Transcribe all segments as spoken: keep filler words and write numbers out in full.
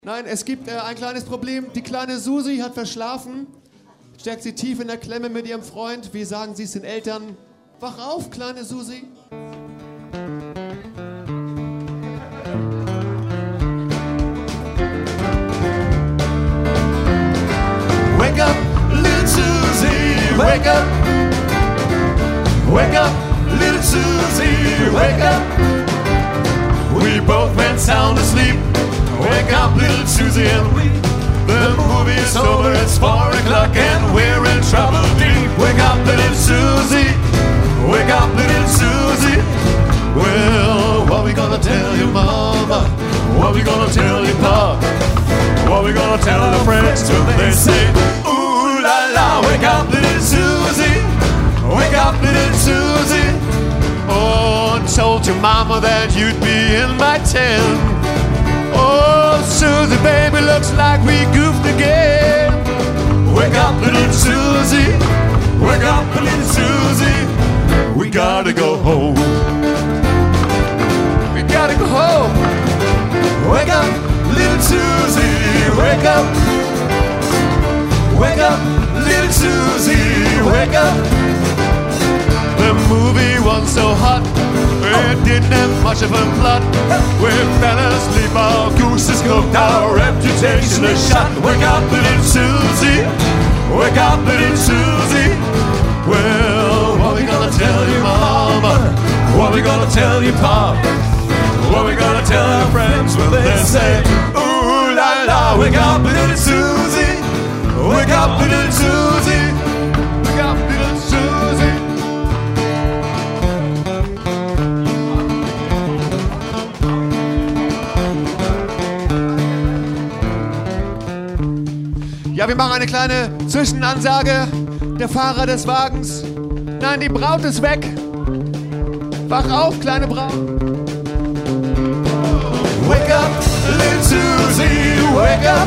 Nein, es gibt äh, ein kleines Problem. Die kleine Susi hat verschlafen. Steckt sie tief in der Klemme mit ihrem Freund. Wie sagen sie es den Eltern? Wach auf, kleine Susi. Wake up, little Susie, wake up. Wake up, little Susie, wake up. We both went sound asleep. Wake up, little Susie, and we. The movie's over, it's four o'clock and we're in trouble deep. Wake up, little Susie, wake up, little Susie. Well, what we gonna tell your mama? What we gonna tell your pop? What we gonna tell our friends till they say, ooh la la, wake up, little Susie, wake up, little Susie. Oh, told your mama that you'd be in my tent. Oh, Susie, baby, looks like we goofed again. Wake up, little Susie, wake up, little Susie. We gotta go home. We gotta go home. Wake up, little Susie, wake up. Wake up, little Susie, wake up. The movie was so hot, it didn't have much of a plot. We fell asleep, our goose is cooked, our reputation is shot. Wake up, little Susie, wake up, little Susie. Well, what we gonna tell your mama? What we gonna tell your pop? What we gonna tell our friends when they say, ooh la la, wake up, little Susie, wake up, little Susie, wake up, little Susie. Ja, wir machen eine kleine Zwischenansage. Der Fahrer des Wagens. Nein, die Braut ist weg. Wach auf, kleine Braut. Wake up, little Susie, wake up.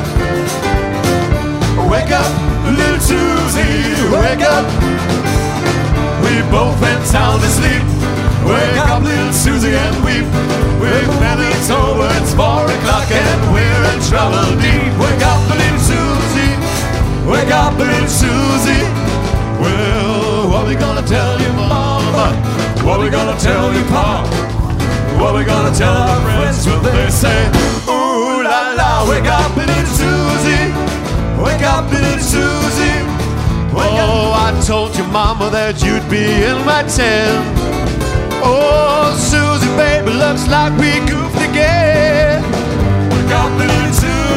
Wake up, little Susie, wake up. We both went sound asleep. Wake up, little Susie, and weep. We've been it's over, it's four o'clock and we're in trouble deep. Wake up, little Susie, wake up, little Susie. Well, what we gonna tell your mama? What we gonna tell your pop? What we gonna tell our friends when they say, ooh la la, wake up, little Susie, wake up, little Susie. Wake oh, up. I told your mama that you'd be in my tent. Oh, Susie, baby, looks like we goofed again. Wake up, little Susie.